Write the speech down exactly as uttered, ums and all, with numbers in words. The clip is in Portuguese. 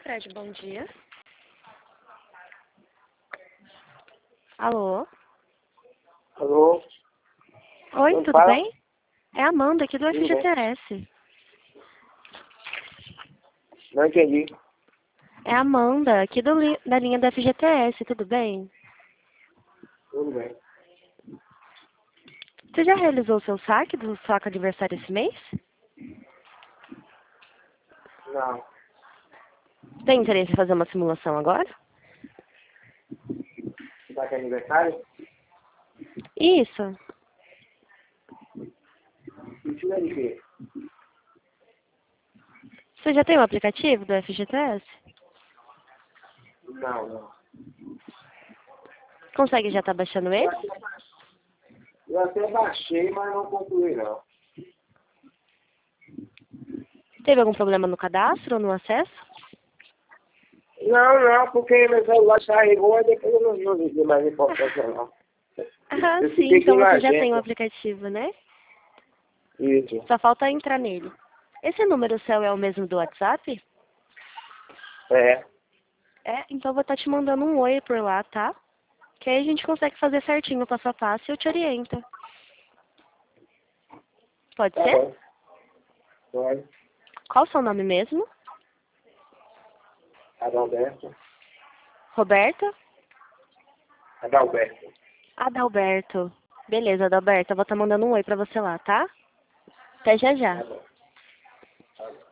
Fred, bom dia. Alô? Alô? Oi, Não tudo fala? bem? É a Amanda aqui do Tudo F G T bem. S. Não entendi. É a Amanda aqui do li- da linha do F G T S, tudo bem? Tudo bem. Você já realizou o seu saque do saco aniversário esse mês? Não. Tem interesse em fazer uma simulação agora? Tá com aniversário? Isso. Isso é de quê? Você já tem o aplicativo do F G T S? Não, não. Consegue já estar baixando Eu ele? até, eu até baixei, mas não concluí, não. Teve algum problema no cadastro ou no acesso? Não, não, porque meu celular carregou e depois eu não, não vi mais importância, não. Ah, Eu sim, fiquei aqui então na você já tem o agência. aplicativo, né? Isso. Só falta entrar nele. Esse número seu é o mesmo do WhatsApp? É. É, então eu vou estar te mandando um oi por lá, tá? Que aí a gente consegue fazer certinho o passo a passo e eu te oriento. Pode Tá ser? bom. Pode. Qual o seu nome mesmo? Adalberto. Roberta? Adalberto. Adalberto. Beleza, Adalberto. Eu vou estar mandando um oi pra você lá, tá? Até já já. Tá bom. Tá bom.